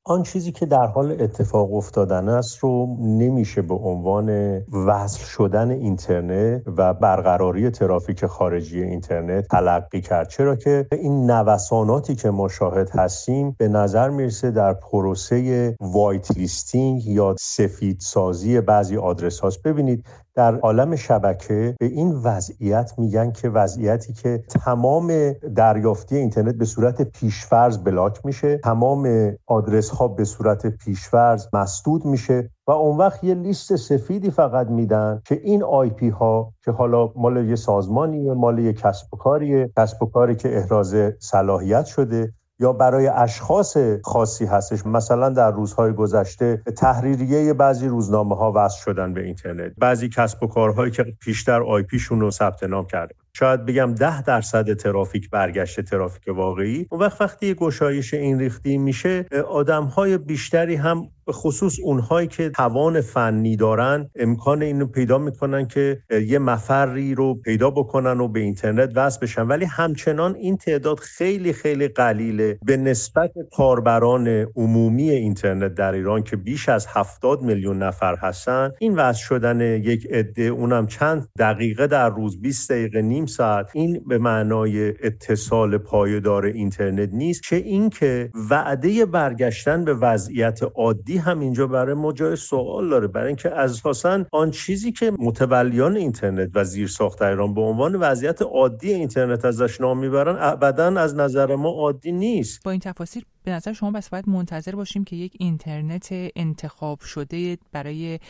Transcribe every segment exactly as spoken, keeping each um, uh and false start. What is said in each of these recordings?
آن چیزی که در حال اتفاق افتادن است رو نمیشه به عنوان وصل شدن اینترنت و برقراری ترافیک خارجی اینترنت تلقی کرد، چرا که این نوساناتی که ما شاهد هستیم به نظر میرسه در پروسه وایت لیستینگ یا سفید سازی بعضی آدرس هاست. ببینید در عالم شبکه به این وضعیت میگن که وضعیتی که تمام دریافتی اینترنت به صورت پیشفرض بلاک میشه، تمام آدرس ها به صورت پیشفرض مسدود میشه و اون وقت یه لیست سفیدی فقط میدن که این آی پی ها که حالا مال یه سازمانیه، مال یه کسب و کاریه، کسب و کاری که احراز صلاحیت شده یا برای اشخاص خاصی هستش. مثلا در روزهای گذشته تحریریه بعضی روزنامه‌ها وصل شدن به اینترنت، بعضی کسب و کارهایی که پیشتر آی پیشون رو ثبت نام کرده، شاید بگم ده درصد ترافیک برگشته ترافیک واقعی. اون وقت وقتی گشایش این ریختی میشه، آدم‌های بیشتری هم به خصوص اونهایی که توان فنی دارن امکان اینو پیدا میکنن که یه مفری رو پیدا بکنن و به اینترنت وصل بشن، ولی همچنان این تعداد خیلی خیلی قلیله به نسبت کاربران عمومی اینترنت در ایران که بیش از هفتاد میلیون نفر هستن. این وصل شدن یک عده، اونم چند دقیقه در روز، بیست دقیقه، نیم ساعت، این به معنای اتصال پایدار اینترنت نیست، چه اینکه وعده برگشتن به وضعیت عادی هم اینجا برای ما جای سوال داره، برای اینکه اساساً آن چیزی که متولیان اینترنت و زیرساخت ایران به عنوان وضعیت عادی اینترنت ازش نام میبرن ابداً از نظر ما عادی نیست. با این تفاصیل به نظر شما بس باید منتظر باشیم که یک اینترنت انتخاب شده برای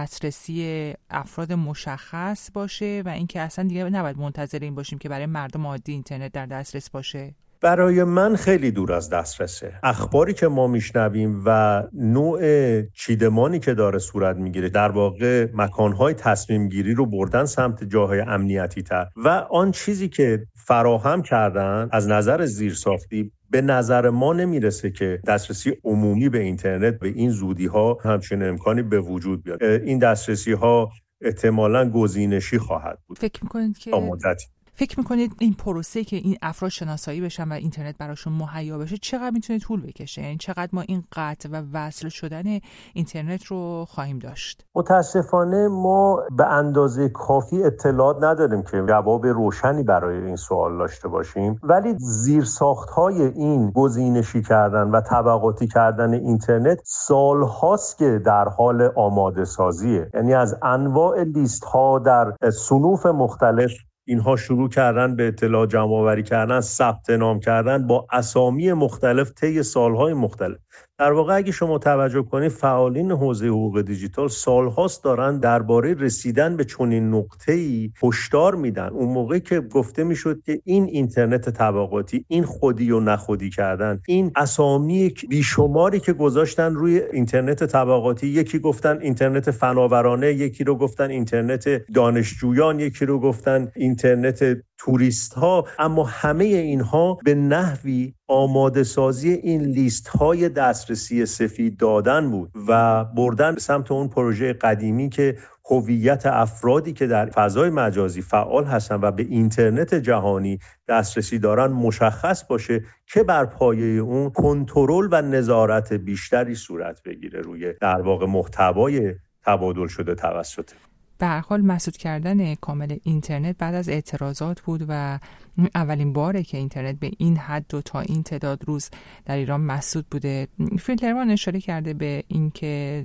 دسترسی افراد مشخص باشه و اینکه اصلا دیگه نباید منتظر این باشیم که برای مردم عادی اینترنت در دسترس باشه؟ برای من خیلی دور از دسترسه. اخباری که ما میشنویم و نوع چیدمانی که داره صورت میگیره، در واقع مکانهای تصمیم گیری رو بردن سمت جاهای امنیتی تر و آن چیزی که فراهم کردن از نظر زیرساختی به نظر ما نمیرسه که دسترسی عمومی به اینترنت به این زودی ها همچین امکانی به وجود بیاد. این دسترسی ها احتمالاً گزینشی خواهد بود. فکر میکنید که مدتی فکر میکنید این پروسه که این افراد شناسایی بشن و اینترنت براشون مهیا بشه چقدر میتونه طول بکشه؟ یعنی چقدر ما این قطع و وصل شدن اینترنت رو خواهیم داشت؟ متاسفانه ما به اندازه کافی اطلاعات نداریم که جواب روشنی برای این سوال داشته باشیم، ولی زیرساخت‌های این گزینشی کردن و طبقاتی کردن اینترنت سال‌هاست که در حال آماده سازیه. یعنی از انواع لیست‌ها در صنوف مختلف اینها شروع کردن به اطلاع جمع آوری کردن، ثبت نام کردن با اسامی مختلف طی سالهای مختلف. در واقع اگه شما توجه کنید فعالین حوزه حقوق دیجیتال سالهاست دارن درباره رسیدن به چنین نقطه‌ای هشدار میدن. اون موقعی که گفته میشد که این اینترنت طبقاتی، این خودی و نخودی کردن، این اسامی بیشماری که گذاشتن روی اینترنت طبقاتی، یکی گفتن اینترنت فناورانه، یکی رو گفتن اینترنت دانشجویان، یکی رو گفتن اینترنت توریست ها، اما همه اینها به نحوی آماده سازی این لیست های دسترسی سفید دادن بود و بردن به سمت اون پروژه قدیمی که هویت افرادی که در فضای مجازی فعال هستن و به اینترنت جهانی دسترسی دارن مشخص باشه که بر پایه اون کنترل و نظارت بیشتری صورت بگیره روی در واقع محتوای تبادل شده توسط. به هر حال مسدود کردن کامل اینترنت بعد از اعتراضات بود و اولین باره که اینترنت به این حد و تا این تعداد روز در ایران مسدود بوده. فیلترمان اشاره کرده به این که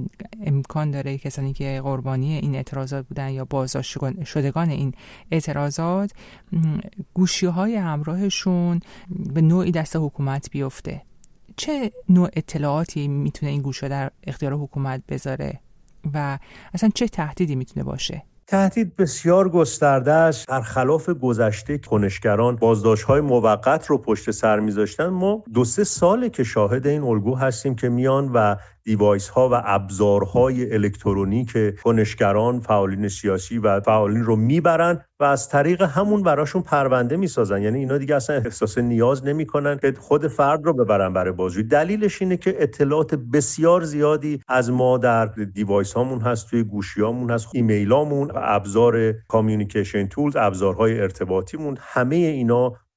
امکان داره کسانی که قربانی این اعتراضات بودن یا بازداشت شدگان این اعتراضات گوشی‌های همراهشون به نوعی دست حکومت بیفته. چه نوع اطلاعاتی میتونه این گوشی‌ها در اختیار حکومت بذاره و اصلا چه تهدیدی میتونه باشه؟ تهدید بسیار گسترده است. برخلاف گذشته کنشگران بازداشت‌های موقت رو پشت سر می‌ذاشتن، ما دو سه ساله که شاهد این الگو هستیم که میان و دیوایس ها و ابزارهای الکترونیک کنشگران، فعالین سیاسی و فعالین رو میبرن و از طریق همون براشون پرونده میسازن. یعنی اینا دیگه اصلا احساس نیاز نمیکنن که خود فرد رو ببرن برای بازجویی. دلیلش اینه که اطلاعات بسیار زیادی از ما در دیوایس هامون هست، توی گوشیامون هست، ایمیلامون، ابزار کامیونیکیشن تولز، ابزارهای ارتباطیمون، همه اینا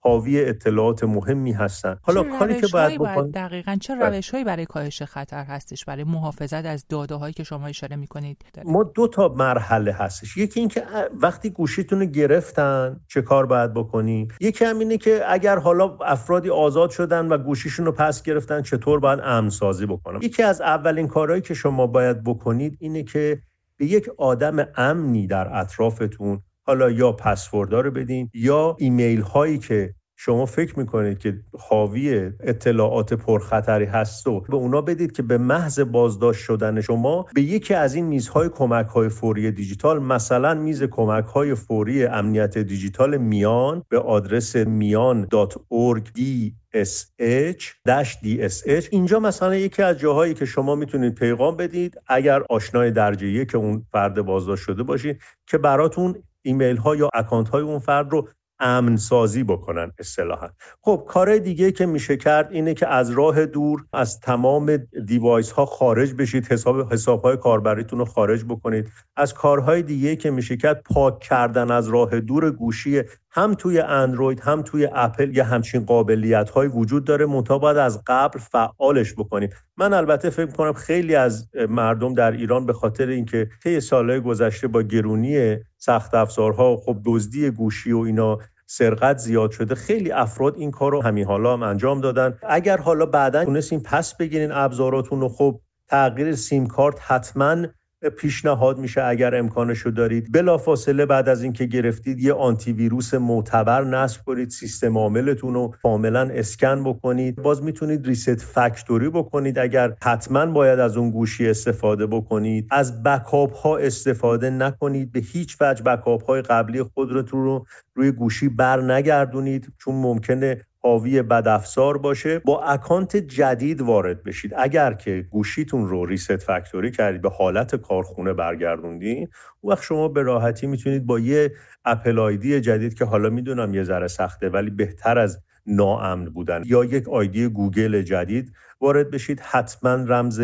حاوی اطلاعات مهمی هستن. حالا کاری که باید بکنید دقیقاً چه روش‌هایی برای کاهش خطر هستش برای محافظت از داده‌هایی که شما اشاره می‌کنید؟ ما دو تا مرحله هستش. یکی این که وقتی گوشیتون رو گرفتن چه کار باید بکنی، یکی هم اینه که اگر حالا افرادی آزاد شدن و گوشیشون رو پس گرفتن چطور باید امن سازی بکنن. یکی از اولین کارهایی که شما باید بکنید اینه که به یک آدم امنی در اطرافتون حالا یا پسوردها رو بدین یا ایمیل هایی که شما فکر میکنید که حاوی اطلاعات پرخطری هست و به اونا بدید که به محض بازداشت شدن شما به یکی از این میزهای کمک‌های فوری دیجیتال، مثلا میز کمک‌های فوری امنیت دیجیتال میان به آدرس میان دات اورگ دی اس اچ دی اس اچ، اینجا مثلا یکی از جاهایی که شما میتونید پیغام بدید اگر آشنای درجه یک که اون فرد بازداشت شده باشید که براتون ایمیل ها یا اکانت های اون فرد رو امن سازی بکنن اصطلاحاً. خب کار دیگه که میشه کرد اینه که از راه دور از تمام دیوایس ها خارج بشید، حساب حساب های کاربریتون رو خارج بکنید. از کارهای دیگه که میشه کرد پاک کردن از راه دور گوشی، هم توی اندروید هم توی اپل یه همچین قابلیت های وجود داره، منتها باید از قبل فعالش بکنیم. من البته فکر کنم خیلی از مردم در ایران به خاطر اینکه طی سالهای گذشته با گرونی سخت افزارها، خب دزدی گوشی و اینا سرقت زیاد شده، خیلی افراد این کارو همین حالا هم انجام دادن. اگر حالا بعداً تونستین پس بگیرین ابزاراتون رو، خب تغییر سیم کارت حتماً پیشنهاد میشه اگر امکانشو دارید. بلافاصله بعد از اینکه گرفتید یه آنتی ویروس معتبر نصب کنید، سیستم عاملتون رو کاملا اسکن بکنید. باز میتونید ریست فکتوری بکنید اگر حتما باید از اون گوشی استفاده بکنید. از بکاپ ها استفاده نکنید، به هیچ وجه بکاپ های قبلی خودتون رو روی گوشی بر نگردونید چون ممکنه حاوی بدافزار باشه. با اکانت جدید وارد بشید. اگر که گوشیتون رو ریست فکتوری کردید، به حالت کارخونه برگردوندین، اون وقت شما به راحتی میتونید با یه اپل آیدی جدید که حالا میدونم یه ذره سخته ولی بهتر از ناامن بودن، یا یک آیدی گوگل جدید وارد بشید. حتما رمز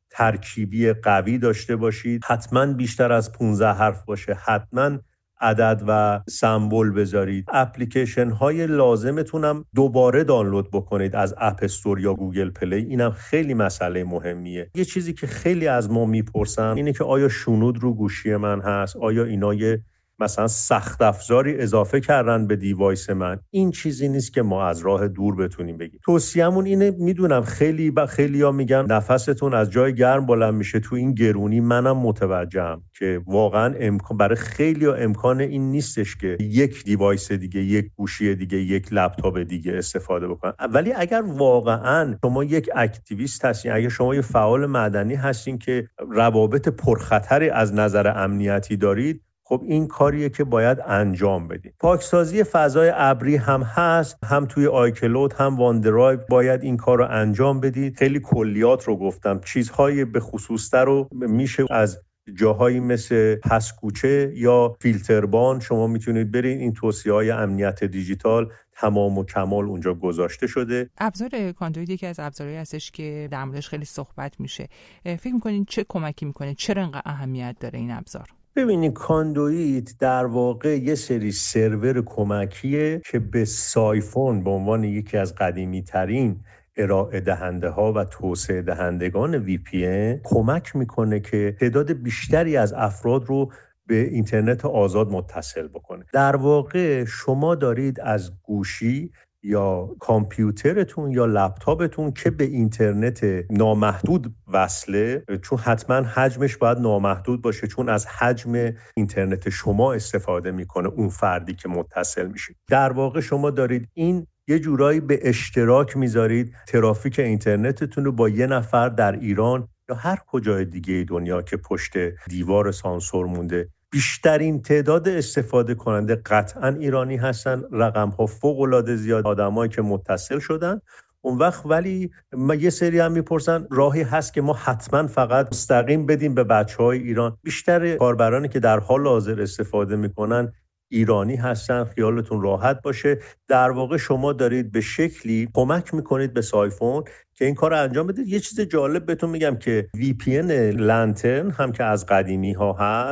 ترکیبی قوی داشته باشید، حتما بیشتر از پانزده حرف باشه، حتما عدد و سمبل بذارید. اپلیکیشن های لازمتون هم دوباره دانلود بکنید از اپ استور یا گوگل پلی. اینم خیلی مسئله مهمیه. یه چیزی که خیلی از ما میپرسن اینه که آیا شنود رو گوشی من هست؟ آیا اینا یه مثلا سخت افزاری اضافه کردن به دیوایس من؟ این چیزی نیست که ما از راه دور بتونیم بگیم. توصیه‌مون اینه، میدونم خیلی با خیلی‌ها میگن نفستون از جای گرم بلند میشه تو این گرونی، منم متوجهم که واقعا امکان برای خیلی‌ها امکان این نیستش که یک دیوایس دیگه، یک گوشی دیگه، یک لپتاپ دیگه استفاده بکنن. ولی اگر واقعا شما یک اکتیویست هستین، اگر شما یه فعال مدنی هستین که روابط پرخطری از نظر امنیتی دارید، خب این کاریه که باید انجام بدید. پاکسازی فضای ابری هم هست، هم توی آیکلود هم واندرایو باید این کار رو انجام بدید. خیلی کلیات رو گفتم، چیزهای به خصوص‌تر رو میشه از جاهایی مثل پسکوچه یا فیلتربان شما میتونید برید. این توصیه‌های امنیت دیجیتال تمام و کمال اونجا گذاشته شده. ابزار کاندوید یکی از ابزارهایی هستش که در موردش خیلی صحبت میشه. فکر می‌کنین چه کمکی می‌کنه؟ چرا انقدر اهمیت داره این ابزار؟ ببینید، کاندوید در واقع یه سری سرور کمکیه که به سایفون به عنوان یکی از قدیمی ترین ارائه دهنده ها و توسعه دهندگان وی پی ان کمک میکنه که تعداد بیشتری از افراد رو به اینترنت آزاد متصل بکنه. در واقع شما دارید از گوشی یا کامپیوترتون یا لپتاپتون که به اینترنت نامحدود وصله، چون حتما حجمش باید نامحدود باشه، چون از حجم اینترنت شما استفاده میکنه اون فردی که متصل میشه. در واقع شما دارید این یه جورایی به اشتراک میذارید ترافیک اینترنتتون رو با یه نفر در ایران یا هر کجای دیگه دنیا که پشت دیوار سانسور مونده. بیشترین تعداد استفاده کننده قطعاً ایرانی هستن، رقم‌ها فوق‌العاده زیاد آدمایی که متصل شدن. اون وقت ولی ما یه سری هم میپرسن راهی هست که ما حتما فقط مستقیم بدیم به بچه‌های ایران؟ بیشتر کاربرانی که در حال حاضر استفاده میکنن ایرانی هستن، خیالتون راحت باشه. در واقع شما دارید به شکلی کمک میکنید به سایفون که این کار رو انجام بدید. یه چیز جالب بهتون میگم که وی پی ان لانترن هم که از قدیمی ها هست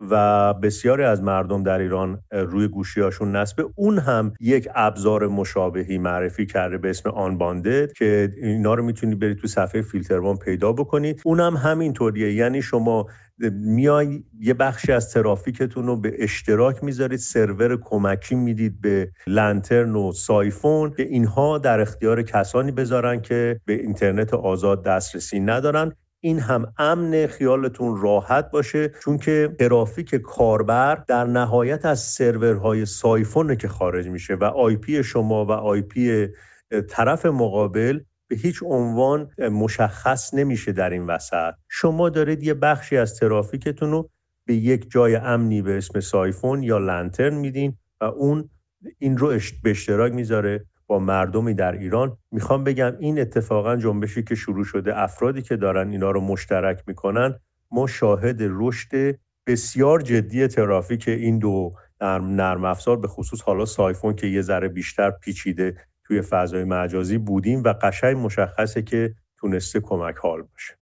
و بسیاری از مردم در ایران روی گوشی‌هاشون نصبه، اون هم یک ابزار مشابهی معرفی کرده به اسم آنباندد که اینا رو میتونید برید تو صفحه فیلتروان پیدا بکنید. اونم همینطوریه، یعنی شما میای یه بخشی از ترافیکتون رو به اشتراک میذارید، سرور کمکی میدید به لنترن و سایفون که اینها در اختیار کسانی بذارن که به اینترنت آزاد دسترسی ندارن. این هم امن، خیالتون راحت باشه، چون که ترافیک کاربر در نهایت از سرورهای سایفونه که خارج میشه و آی پی شما و آی پی طرف مقابل به هیچ عنوان مشخص نمیشه در این وسط. شما دارید یه بخشی از ترافیکتون رو به یک جای امنی به اسم سایفون یا لنترن میدین و اون این رو به اشتراک میذاره با مردمی در ایران. میخوام بگم این اتفاقا جنبشی که شروع شده، افرادی که دارن اینا رو مشترک میکنن، ما شاهد رشد بسیار جدی ترافیک این دو نرم, نرم افزار به خصوص حالا سایفون که یه ذره بیشتر پیچیده توی فضای مجازی بودیم و قشنگ مشخصه که تونسته کمک حال باشه.